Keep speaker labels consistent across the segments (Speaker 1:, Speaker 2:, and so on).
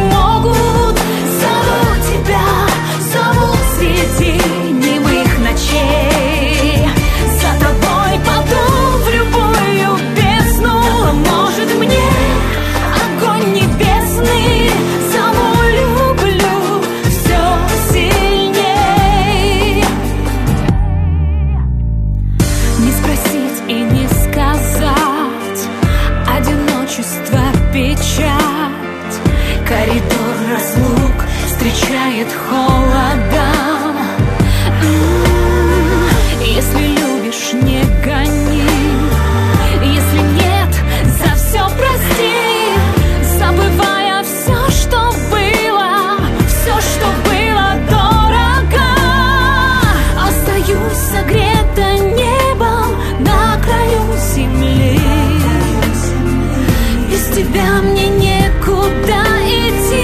Speaker 1: могут. Зову тебя, зову среди немых ночей. За тобой паду в любую бездну. Может, мне огонь небесный. Зову, люблю все сильней. Не спросить и не сказать, одиночество, печать, коридор разлук встречает холодом. Если любишь, не гони, если нет, за все прости, забывая все, что было дорого. Остаюсь согрета небом на краю земли. Без тебя мне некуда идти.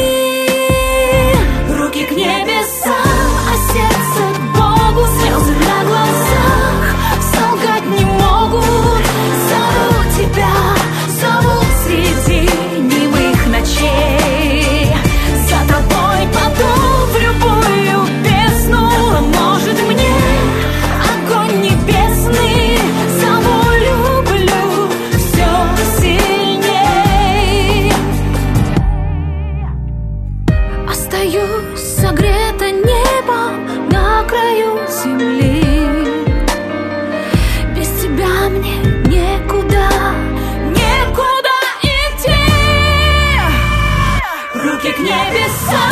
Speaker 1: Руки к небесам, а сердце к Богу. Слезы на глазах солгать не могут. Зову тебя, зову среди немых ночей. За тобой паду в любую бездну. Может, мне огонь небесный. Зову, люблю все сильней. Остаюсь согрета небом на краю земли. Без тебя мне некуда идти. Руки к небесам.